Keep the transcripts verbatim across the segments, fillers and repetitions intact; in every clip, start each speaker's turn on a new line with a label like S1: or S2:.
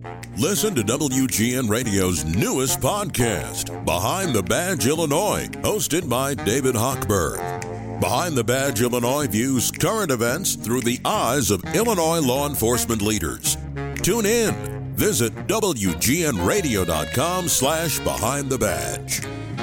S1: Listen to W G N Radio's newest podcast, Behind the Badge Illinois, hosted by David Hochberg. Behind the Badge Illinois views current events through the eyes of Illinois law enforcement leaders. Tune in. Visit W G N radio dot com slash Behind the Badge.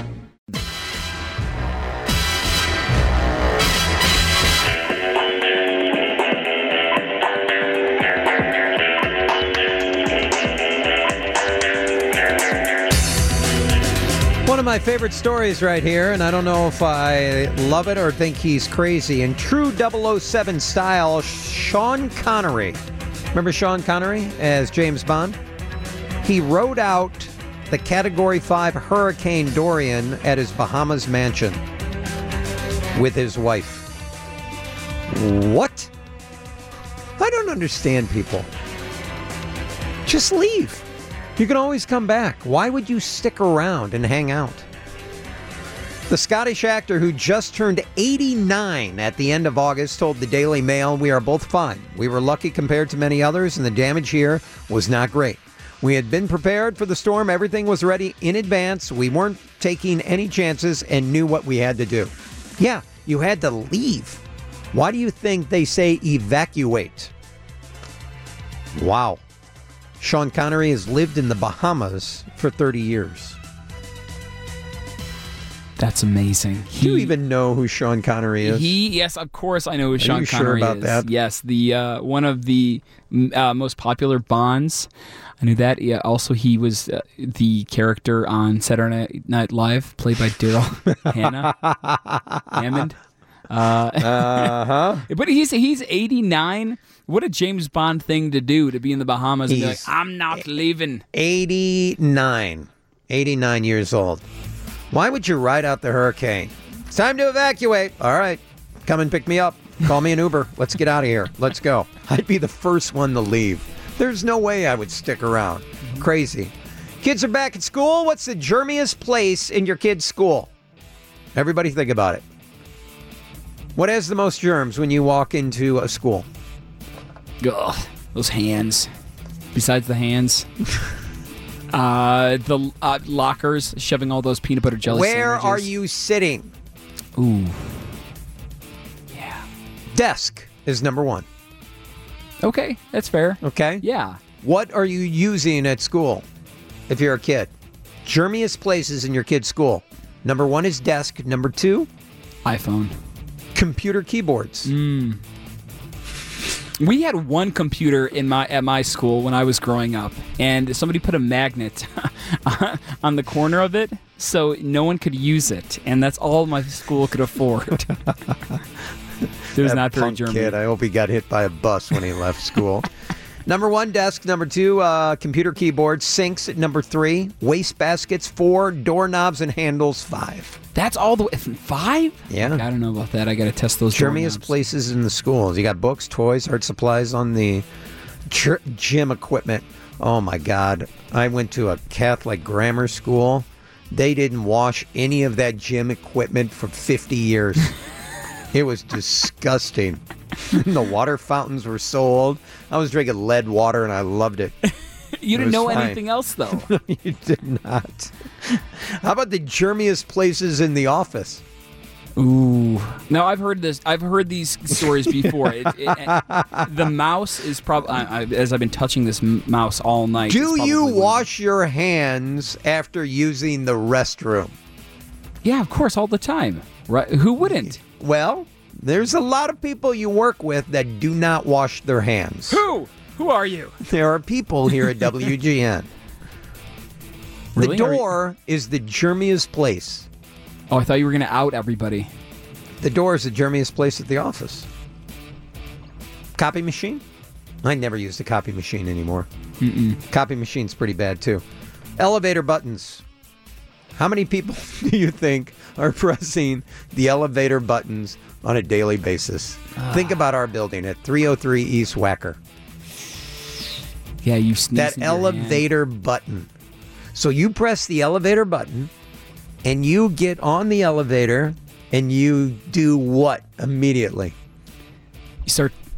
S2: One of my favorite stories right here, and I don't know if I love it or think he's crazy. In true double oh seven style, Sean Connery. Remember Sean Connery as James Bond? He rode out the Category five Hurricane Dorian at his Bahamas mansion with his wife. What? I don't understand people. Just leave. You can always come back. Why would you stick around and hang out? The Scottish actor who just turned eighty-nine at the end of August told the Daily Mail, "We are both fine. We were lucky compared to many others, and the damage here was not great. We had been prepared for the storm. Everything was ready in advance. We weren't taking any chances and knew what we had to do." Yeah, you had to leave. Why do you think they say evacuate? Wow. Sean Connery has lived in the Bahamas for thirty years.
S3: That's amazing.
S2: He, Do you even know who Sean Connery is?
S3: He, yes, of course I know who
S2: Are
S3: Sean
S2: you
S3: Connery
S2: sure about
S3: is.
S2: that?
S3: Yes, the uh, one of the uh, most popular Bonds. I knew that. Yeah, also, he was uh, the character on Saturday Night Live, played by Daryl Hannah Hammond. Uh
S2: uh-huh.
S3: But he's he's eighty-nine. What a James Bond thing to do, to be in the Bahamas and be like,
S2: He's
S3: I'm not leaving.
S2: eighty-nine. eighty-nine years old. Why would you ride out the hurricane? It's time to evacuate. All right. Come and pick me up. Call me an Uber. Let's get out of here. Let's go. I'd be the first one to leave. There's no way I would stick around. Mm-hmm. Crazy. Kids are back at school. What's the germiest place in your kid's school? Everybody think about it. What has the most germs when you walk into a school?
S3: Ugh, those hands. Besides the hands. uh, the uh, lockers, shoving all those peanut butter jelly
S2: Where
S3: sandwiches.
S2: are you sitting?
S3: Ooh. Yeah.
S2: Desk is number one.
S3: Okay, that's fair.
S2: Okay?
S3: Yeah.
S2: What are you using at school if you're a kid? Germiest places in your kid's school. Number one is desk. Number two?
S3: iPhone.
S2: Computer keyboards.
S3: Mm. We had one computer in my at my school when I was growing up, and somebody put a magnet on the corner of it so no one could use it, and that's all my school could afford. It was
S2: That
S3: not very
S2: punk
S3: German.
S2: kid, I hope he got hit by a bus when he left school. Number one, desk. Number two, uh, computer keyboards. Sinks at number three. Waste baskets, four. Doorknobs and handles, five.
S3: That's all the way. Five?
S2: Yeah.
S3: I don't know about that. I got to test those.
S2: Germiest
S3: doorknobs.
S2: places in the schools. You got books, toys, art supplies on the ch- gym equipment. Oh, my God. I went to a Catholic grammar school. They didn't wash any of that gym equipment for fifty years. It was disgusting. The water fountains were so old. I was drinking lead water, and I loved it.
S3: You didn't
S2: was
S3: know
S2: fine.
S3: anything else, though.
S2: No, you did not. How about the germiest places in the office?
S3: Ooh. No, I've heard this. I've heard these stories before. it, it, it, the mouse is probably, as I've been touching this m- mouse all night.
S2: Do you
S3: one.
S2: wash your hands after using the restroom?
S3: Yeah, of course, all the time. Right? Who wouldn't?
S2: Well, there's a lot of people you work with that do not wash their hands.
S3: Who? Who are you?
S2: There are people here at W G N.
S3: Really?
S2: The
S3: Are you-
S2: door is the germiest place.
S3: Oh, I thought you were going to out everybody.
S2: The door is the germiest place at the office. Copy machine? I never use the copy machine anymore.
S3: Mm-mm.
S2: Copy machine's pretty bad, too. Elevator buttons. How many people do you think are pressing the elevator buttons on a daily basis? Think about our building at three oh three East Wacker.
S3: Yeah, you sneeze
S2: That
S3: in your hand.
S2: elevator button. So you press the elevator button, and you get on the elevator, and you do what immediately?
S3: You start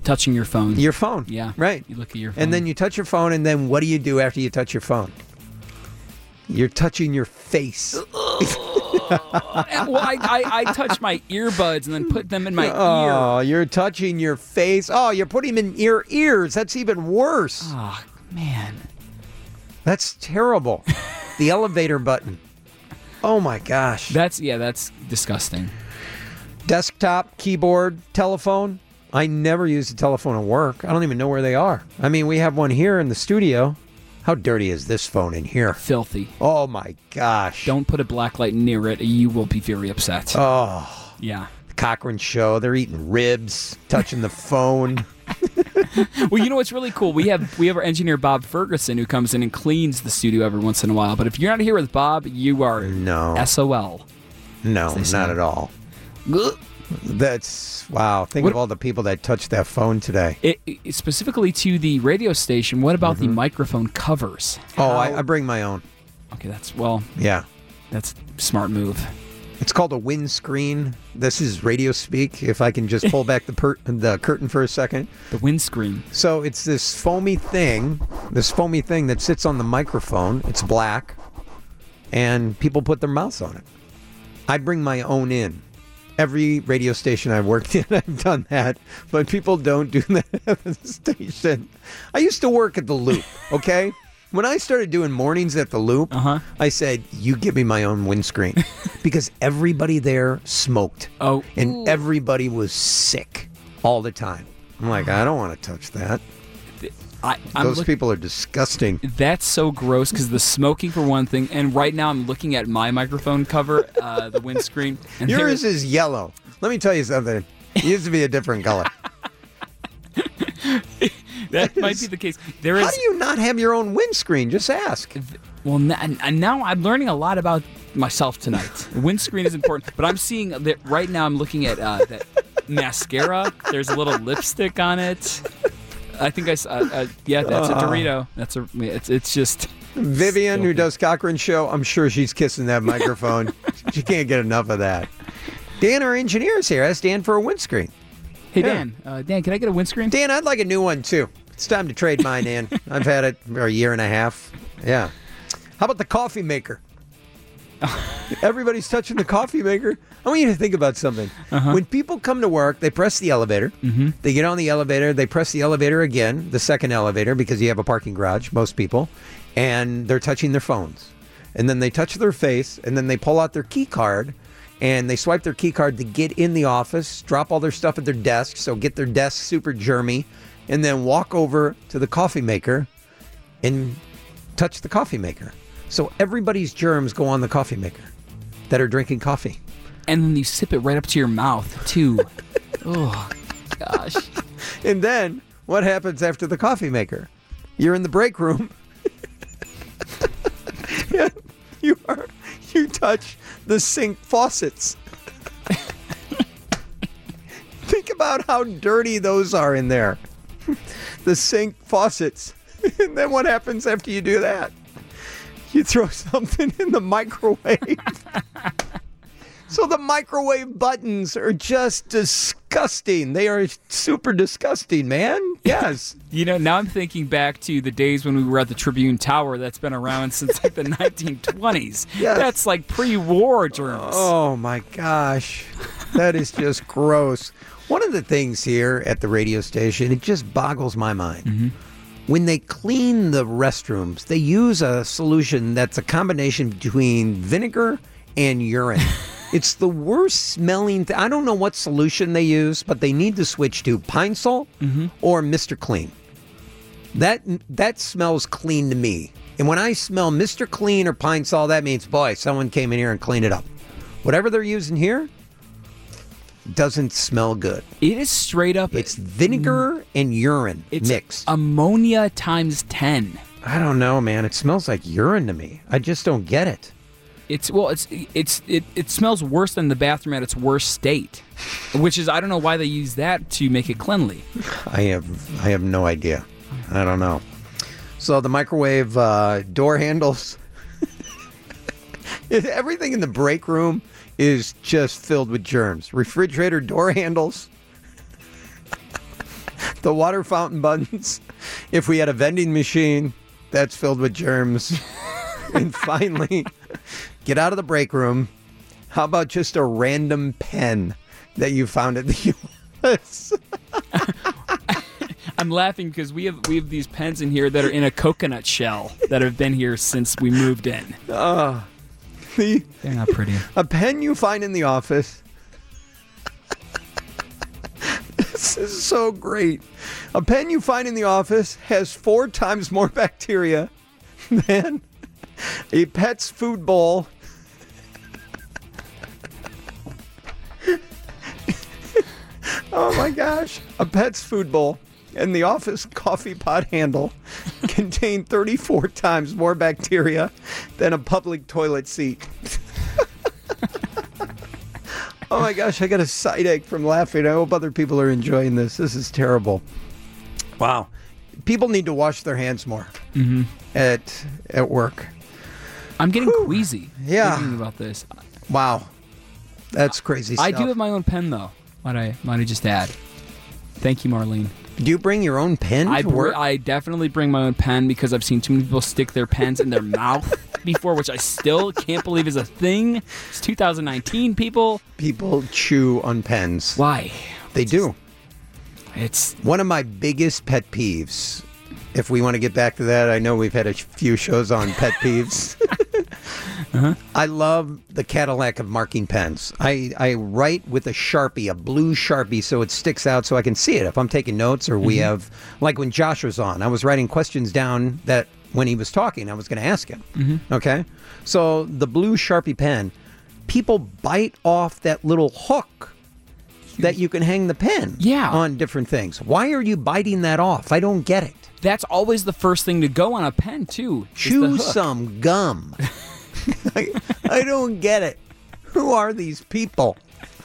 S3: Touching your phone.
S2: Your phone.
S3: Yeah.
S2: Right.
S3: You look at your phone.
S2: And then you touch your phone, and then what do you do after you touch your phone? You're touching your face.
S3: Well, I, I, I touch my earbuds and then put them in my
S2: Oh,
S3: ear.
S2: you're touching your face. Oh, you're putting them in your ears. That's even worse.
S3: Oh, man.
S2: That's terrible. The elevator button. Oh, my gosh.
S3: That's, yeah, that's disgusting.
S2: Desktop, keyboard, telephone. I never use a telephone at work. I don't even know where they are. I mean, we have one here in the studio. How dirty is this phone in here?
S3: Filthy.
S2: Oh, my gosh.
S3: Don't put a black light near it. You will be very upset.
S2: Oh.
S3: Yeah.
S2: The Cochran Show. They're eating ribs, touching the phone.
S3: Well, you know what's really cool? We have we have our engineer Bob Ferguson who comes in and cleans the studio every once in a while. But if you're not here with Bob, you are
S2: No.
S3: S O L.
S2: No,
S3: They say.
S2: not at all. That's, wow. Think
S3: What-
S2: of all the people that touched that phone today.
S3: It, it- specifically to the radio station, what about the microphone covers?
S2: Oh,
S3: How-
S2: I, I bring my own.
S3: Okay, that's, well,
S2: Yeah.
S3: that's a smart move.
S2: It's called a windscreen. This is radio speak, if I can just pull back the per- the curtain for a second.
S3: The windscreen.
S2: So it's this foamy thing, this foamy thing that sits on the microphone. It's black, and people put their mouths on it. I bring my own in. Every radio station I've worked in, I've done that, but people don't do that at the station. I used to work at the Loop, okay? When I started doing mornings at the Loop,
S3: Uh-huh.
S2: I said, you give me my own windscreen. Because everybody there smoked.
S3: Oh.
S2: And
S3: Ooh.
S2: everybody was sick all the time. I'm like, I don't want to touch that.
S3: I, I'm
S2: Those
S3: look-
S2: people are disgusting.
S3: That's so gross because the smoking for one thing, and right now I'm looking at my microphone cover, uh, the windscreen. And there
S2: Yours is yellow. Let me tell you something. It used to be a different color.
S3: that might be the case. There is.
S2: How do you not have your own windscreen? Just ask.
S3: Well, n- and now I'm learning a lot about myself tonight. Windscreen is important, but I'm seeing that right now. I'm looking at uh, that mascara. There's a little lipstick on it. I think I saw. Uh, uh, yeah, that's a Dorito. That's a. It's it's just.
S2: Vivian, who
S3: filthy.
S2: does Cochran Show, I'm sure she's kissing that microphone. She can't get enough of that. Dan, our engineer, is here. Ask Dan for a windscreen.
S3: Hey
S2: Yeah.
S3: Dan, uh, Dan, can I get a windscreen?
S2: Dan, I'd like a new one, too. It's time to trade mine in. I've had it for a year and a half. Yeah. How about the coffee maker? Everybody's touching the coffee maker. I want you to think about something.
S3: Uh-huh.
S2: When people come to work, they press the elevator. Mm-hmm. They get on the elevator. They press the elevator again, the second elevator, because you have a parking garage, most people, and they're touching their phones. And then they touch their face, and then they pull out their key card, and they swipe their key card to get in the office, drop all their stuff at their desk, so get their desk super germy, and then walk over to the coffee maker and touch the coffee maker. So everybody's germs go on the coffee maker that are drinking coffee.
S3: And then you sip it right up to your mouth too. Oh gosh.
S2: And then what happens after the coffee maker? You're in the break room. And you are you touch the sink faucets. Think about how dirty those are in there. The sink faucets. And then what happens after you do that? You throw something in the microwave. So the microwave buttons are just disgusting. They are super disgusting, man. Yes.
S3: You know, now I'm thinking back to the days when we were at the Tribune Tower that's been around since like the nineteen twenties.
S2: Yes.
S3: That's like pre-war germs.
S2: Oh my gosh. That is just gross. One of the things here at the radio station, it just boggles my mind.
S3: Mm-hmm.
S2: When they clean the restrooms, they use a solution that's a combination between vinegar and urine. It's the worst smelling thing. I don't know what solution they use, but they need to switch to Pine Sol
S3: Mm-hmm.
S2: or Mister Clean. That that smells clean to me. And when I smell Mister Clean or Pine Sol, that means, boy, someone came in here and cleaned it up. Whatever they're using here doesn't smell good.
S3: It is straight up.
S2: It's vinegar and urine
S3: it's
S2: mixed.
S3: ammonia times ten.
S2: I don't know, man. It smells like urine to me. I just don't get it.
S3: It's well, it's it's it, it smells worse than the bathroom at its worst state, which is I don't know why they use that to make it cleanly.
S2: I have I have no idea. I don't know. So the microwave uh, door handles, everything in the break room is just filled with germs. Refrigerator door handles, the water fountain buttons. If we had a vending machine, that's filled with germs. And finally, get out of the break room. How about just a random pen that you found at the U S?
S3: I'm laughing because we have we have these pens in here that are in a coconut shell that have been here since we moved in.
S2: Uh, the,
S3: They're not pretty.
S2: A pen you find in the office. This is so great. A pen you find in the office has four times more bacteria than a pet's food bowl. Oh my gosh. A pet's food bowl and the office coffee pot handle contain thirty-four times more bacteria than a public toilet seat. Oh my gosh, I got a side ache from laughing. I hope other people are enjoying this. This is terrible. Wow. People need to wash their hands more
S3: Mm-hmm.
S2: at at work.
S3: I'm getting Whew. queasy
S2: yeah.
S3: thinking about this.
S2: Wow. That's crazy stuff.
S3: I do have my own pen, though. Might I, might I just add? Thank you, Marlene.
S2: Do you bring your own pen
S3: I
S2: to
S3: br-
S2: work?
S3: I definitely bring my own pen because I've seen too many people stick their pens in their mouth before, which I still can't believe is a thing. It's two thousand nineteen, people.
S2: People chew on pens.
S3: Why?
S2: They
S3: it's,
S2: do.
S3: It's
S2: one of my biggest pet peeves. If we want to get back to that, I know we've had a few shows on pet peeves. Uh-huh. I love the Cadillac of marking pens. I, I write with a Sharpie, a blue Sharpie, so it sticks out so I can see it. If I'm taking notes or we mm-hmm. have, like when Josh was on, I was writing questions down that when he was talking, I was going to ask him. Mm-hmm. Okay? So the blue Sharpie pen, people bite off that little hook that you can hang the pen
S3: yeah.
S2: on different things. Why are you biting that off? I don't get it.
S3: That's always the first thing to go on a pen, too.
S2: Chew some gum. I, I don't get it. Who are these people?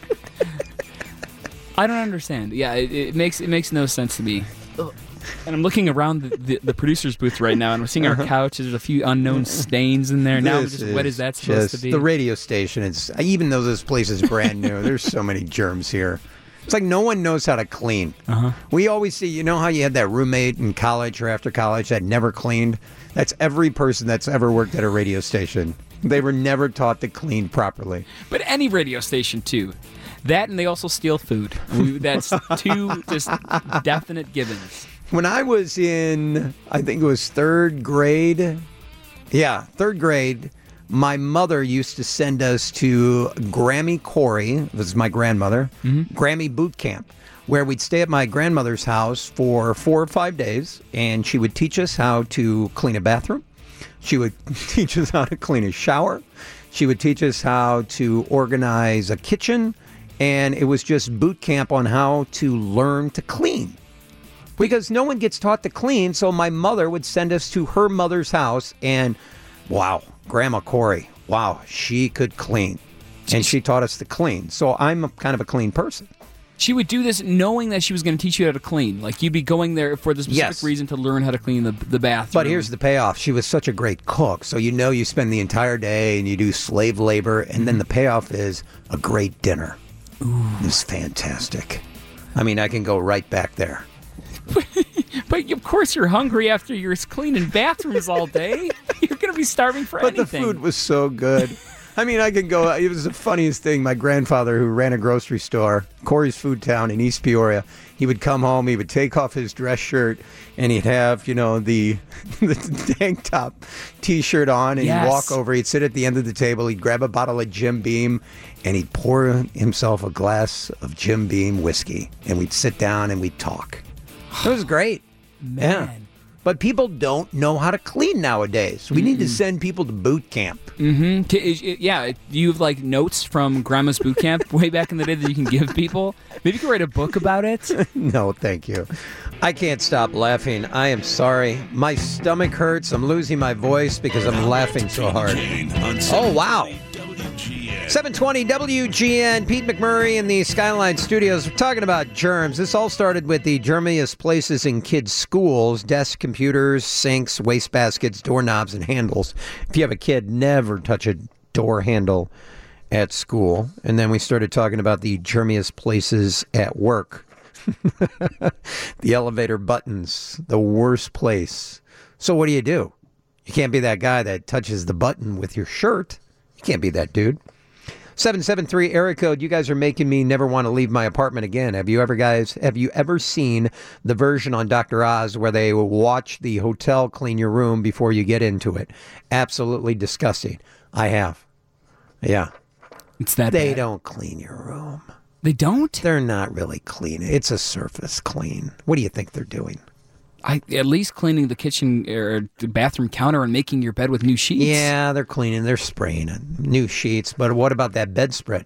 S3: I don't understand. Yeah, it, it makes it makes no sense to me. Ugh. And I'm looking around the, the, the producer's booth right now, and I'm seeing our couch. There's a few unknown stains in there. Now, just, what is that supposed to be?
S2: The radio station. It's even though this place is brand new, there's so many germs here. It's like no one knows how to clean. Uh-huh. We always see, you know how you had that roommate in college or after college that never cleaned? That's every person that's ever worked at a radio station. They were never taught to clean properly.
S3: But any radio station, too. That and they also steal food. We, that's two just definite givens.
S2: When I was in, I think it was third grade. Yeah, third grade. My mother used to send us to Grammy Corey, this is my grandmother, mm-hmm. Grammy boot camp, where we'd stay at my grandmother's house for four or five days, and she would teach us how to clean a bathroom. She would teach us how to clean a shower. She would teach us how to organize a kitchen, and it was just boot camp on how to learn to clean. Because no one gets taught to clean, so my mother would send us to her mother's house, and wow, Grandma Corey, wow, she could clean. And she taught us to clean. So I'm a, kind of a clean person.
S3: She would do this knowing that she was going to teach you how to clean. Like, you'd be going there for the specific
S2: yes.
S3: reason to learn how to clean the, the bathroom.
S2: But here's the payoff. She was such a great cook. So you know you spend the entire day and you do slave labor, and mm-hmm. then the payoff is a great dinner. Ooh. It's fantastic. I mean, I can go right back there.
S3: But of course you're hungry after you're cleaning bathrooms all day. You're going to be starving for
S2: but
S3: anything.
S2: But the food was so good. I mean, I can go. It was the funniest thing. My grandfather, who ran a grocery store, Corey's Food Town in East Peoria, he would come home, he would take off his dress shirt, and he'd have, you know, the the tank top T-shirt on, and yes. he'd walk over, he'd sit at the end of the table, he'd grab a bottle of Jim Beam, and he'd pour himself a glass of Jim Beam whiskey, and we'd sit down and we'd talk. It was great.
S3: Man.
S2: Yeah. But people don't know how to clean nowadays. We mm-mm. need to send people to boot camp.
S3: Mm-hmm. Yeah, you have like notes from Grandma's boot camp way back in the day that you can give people. Maybe you can write a book about it.
S2: No, thank you. I can't stop laughing. I am sorry. My stomach hurts. I'm losing my voice because I'm laughing so hard. Oh, wow. seven twenty W G N, Pete McMurray in the Skyline Studios. We're talking about germs. This all started with the germiest places in kids' schools: desks, computers, sinks, wastebaskets, doorknobs, and handles. If you have a kid, never touch a door handle at school. And then we started talking about the germiest places at work. The elevator buttons, the worst place. So what do you do? You can't be that guy that touches the button with your shirt. You can't be that dude. seven seven three area code. You guys are making me never want to leave my apartment again. Have you ever, guys, have you ever seen the version on Doctor Oz where they watch the hotel clean your room before you get into it? Absolutely disgusting. I have. Yeah.
S3: It's that
S2: They
S3: bad.
S2: don't clean your room.
S3: They don't?
S2: They're not really clean. It's a surface clean. What do you think they're doing?
S3: I At least cleaning the kitchen or the bathroom counter and making your bed with new sheets.
S2: Yeah, they're cleaning. They're spraying it. New sheets. But what about that bedspread?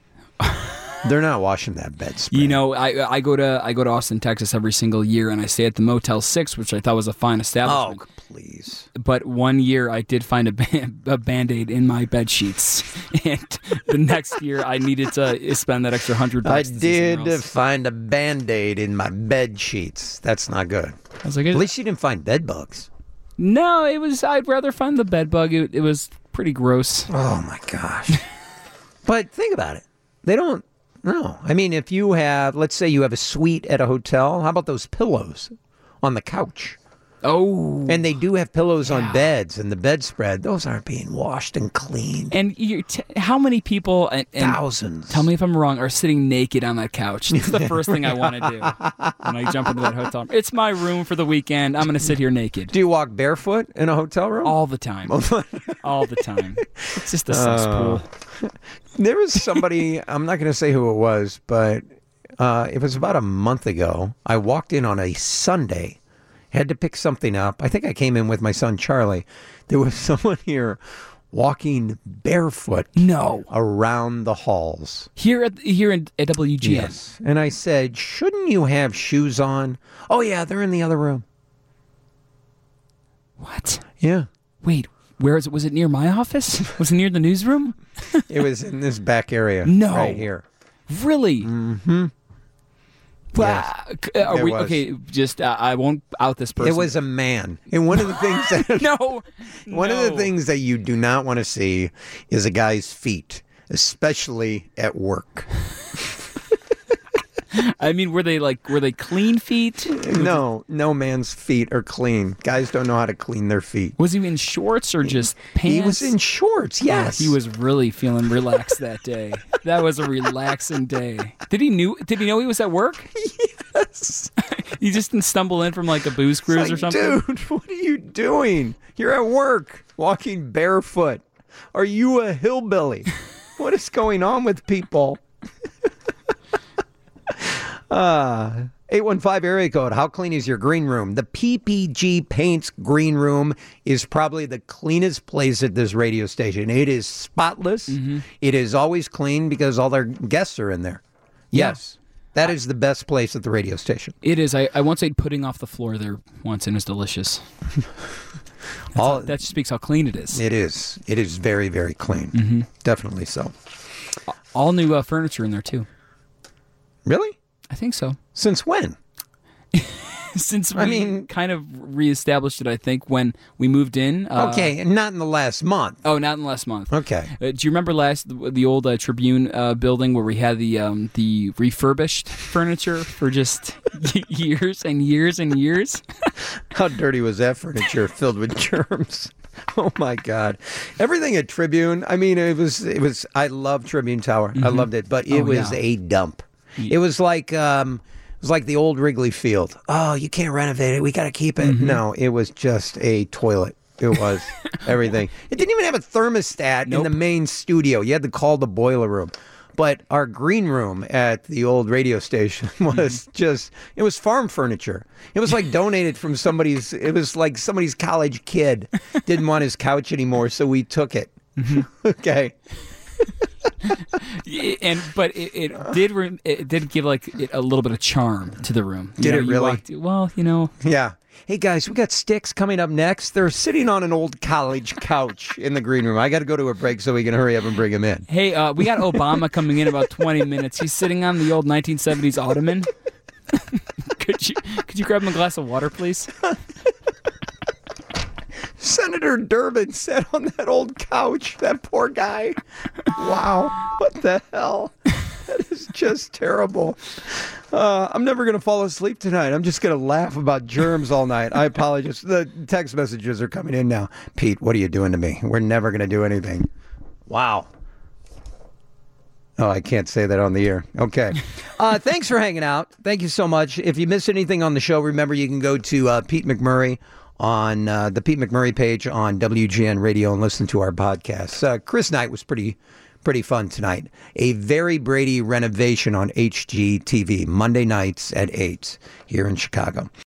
S2: They're not washing that bedspread.
S3: You know, I I go to I go to Austin, Texas every single year, and I stay at the Motel Six, which I thought was a fine
S2: Oh,
S3: establishment.
S2: please.
S3: But one year I did find a, ba- a Band-Aid in my bed sheets, and the next year I needed to spend that extra hundred
S2: I
S3: bucks. to see somewhere
S2: did
S3: else.
S2: find a Band-Aid in my bed sheets. That's not good.
S3: I was like,
S2: At least you didn't find bed bugs.
S3: no, it was. I'd rather find the bed bug. It, it was pretty gross.
S2: Oh, my gosh. But think about it. They don't. No. I mean, if you have, let's say you have a suite at a hotel, how about those pillows on the couch?
S3: Oh,
S2: And they do have pillows
S3: Yeah.
S2: on beds and the bedspread. Those aren't being washed and cleaned.
S3: and you t- how many people? And, and
S2: Thousands.
S3: Tell me if I'm wrong. Are sitting naked on that couch? It's the first thing I want to do when I jump into that hotel room. It's my room for the weekend. I'm going to sit here naked
S2: Do you walk barefoot in a hotel room?
S3: all the time. all the time. It's just a cesspool.
S2: There was somebody, I'm not going to say who it was, but uh, it was about a month ago. I walked in on a Sunday, had to pick something up. I think I came in with my son Charlie. There was someone here walking barefoot
S3: No,
S2: around the halls.
S3: here at here in, at W G N.
S2: Yes. And I said, shouldn't you have shoes on? Oh, yeah, they're in the other room.
S3: What?
S2: Yeah.
S3: Wait, where is it? Was it near my office? Was it near the newsroom?
S2: It was in this back area.
S3: No.
S2: Right here.
S3: Really? Mm-hmm. Well,
S2: Yes.
S3: are
S2: It
S3: we,
S2: was.
S3: okay, just uh, I won't out this person.
S2: It was a man. And one of the things that
S3: no.
S2: one of
S3: no.
S2: the things that you do not want to see is a guy's feet, especially at work.
S3: I mean, were they like were they clean feet?
S2: No, no man's feet are clean. Guys don't know how to clean their feet.
S3: Was he in shorts or just pants?
S2: He was in shorts. Yes.
S3: He was really feeling relaxed that day. That was a relaxing day. Did he knew? Did he know he was at work?
S2: Yes.
S3: He just didn't stumble in from like a booze cruise
S2: Like,
S3: or something.
S2: dude, what are you doing? You're at work, walking barefoot. Are you a hillbilly? What is going on with people? uh, eight one five area code. How clean is your green room? The P P G Paints green room is probably the cleanest place at this radio station. It is spotless.
S3: Mm-hmm.
S2: It is always clean because all their guests are in there. Yes. That is the best place at the radio station.
S3: It is. I, I once ate pudding off the floor there once, and it was delicious.
S2: All,
S3: That speaks how clean it is.
S2: It is. It is very, very clean.
S3: Mm-hmm.
S2: Definitely so.
S3: All new uh, furniture in there too.
S2: Really?
S3: I think so.
S2: Since when?
S3: Since we
S2: I mean-
S3: kind of reestablished it, I think when we moved in. Uh,
S2: Okay, not in the last month.
S3: Oh, not in the last month.
S2: Okay.
S3: Uh, do you remember last the, the old uh, Tribune uh, building where we had the um, the refurbished furniture for just years and years and years?
S2: How dirty was that furniture filled with germs? Oh my God! Everything at Tribune. I mean, it was. It was. I love Tribune Tower. I loved it, but it
S3: Oh,
S2: was
S3: yeah.
S2: a dump. It was like. Um, it was like the old Wrigley Field. Oh, you can't renovate it. We got to keep it. No, it was just a toilet. It was everything. It didn't even have a thermostat in
S3: Nope.
S2: the main studio. You had to call the boiler room. But our green room at the old radio station was just, it was farm furniture. It was like donated from somebody's, it was like somebody's college kid didn't want his couch anymore, so we took it. Okay.
S3: and but it, it did re- it did give like it, a little bit of charm to the room. You
S2: Did
S3: know,
S2: it
S3: you
S2: really?
S3: walked- well, you know,
S2: Yeah. Hey guys, we got Sticks coming up next. They're sitting on an old college couch in the green room. I got to go to a break so we can hurry up and bring him in.
S3: hey, uh, we got Obama coming in about twenty minutes. He's sitting on the old nineteen seventies ottoman. could you could you grab him a glass of water, please?
S2: Senator Durbin sat on that old couch. That poor guy. Wow. What the hell? That is just terrible. Uh, I'm never going to fall asleep tonight. I'm just going to laugh about germs all night. I apologize. The text messages are coming in now. Pete, what are you doing to me? We're never going to do anything. Wow. Oh, I can't say that on the air. Okay. Uh, thanks for hanging out. Thank you so much. If you missed anything on the show, remember you can go to uh, Pete McMurray on uh, the Pete McMurray page on W G N Radio and listen to our podcasts. Uh, Chris Knight was pretty pretty fun tonight. A Very Brady renovation on H G T V, Monday nights at eight here in Chicago.